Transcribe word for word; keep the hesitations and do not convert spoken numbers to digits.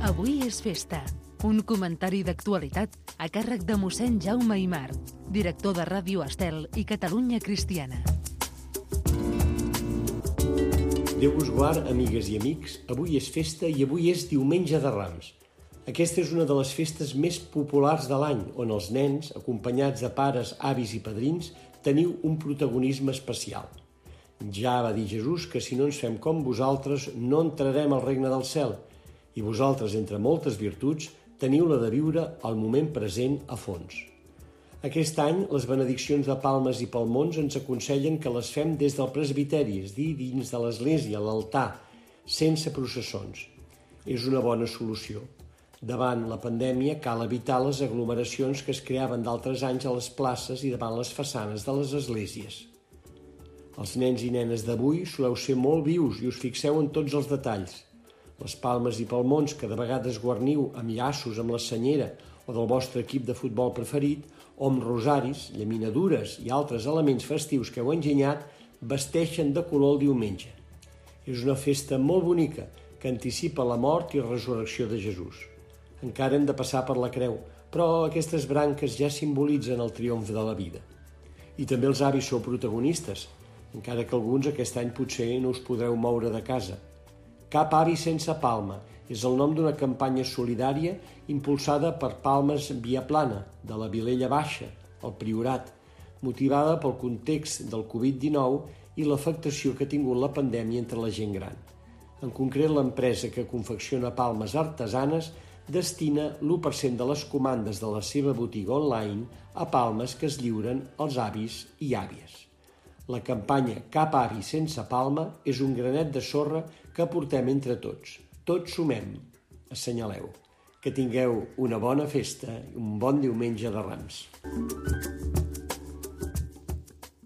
Avui és festa. Un comentari d'actualitat a càrrec de mossèn Jaume Aimar, director de Ràdio Estel i Catalunya Cristiana. Déu us guard, amigues i amics. Avui és festa i avui és Diumenge de Rams. Aquesta és una de les festes més populars de l'any, on els nens, acompanyats de pares, avis i padrins, teniu un protagonisme especial. Ja va dir Jesús que si no ens fem com vosaltres no entrarem al regne del cel, i vosaltres, entre moltes virtuts, teniu la de viure el moment present a fons. Aquest any, les benediccions de palmes i palmons ens aconsellen que les fem des del presbiteri, és dir, dins de l'església, a l'altar, sense processons. És una bona solució. Davant la pandèmia cal evitar les aglomeracions que es creaven d'altres anys a les places i davant les façanes de les esglésies. Els nens i nenes d'avui soleu ser molt vius i us fixeu en tots els detalls. Les palmes i palmons que de vegades guarniu amb llaços amb la senyera o del vostre equip de futbol preferit, o amb rosaris, llaminadures i altres elements festius que heu enginyat, vesteixen de color el diumenge. És una festa molt bonica que anticipa la mort i resurrecció de Jesús. Encara hem de passar per la creu, però aquestes branques ja simbolitzen el triomf de la vida. I també els avis sou protagonistes, encara que alguns aquest any potser no us podreu moure de casa. Cap avi sense palma és el nom d'una campanya solidària impulsada per Palmes Via Plana, de la Vilella Baixa, el Priorat, motivada pel context del covid dinou i l'afectació que ha tingut la pandèmia entre la gent gran. En concret, l'empresa que confecciona palmes artesanes destina l'u per cent de les comandes de la seva botiga online a palmes que es lliuren als avis i àvies. La campanya Cap avi sense palma és un granet de sorra que aportem entre tots. Tots sumem, assenyaleu. Que tingueu una bona festa i un bon diumenge de Rams.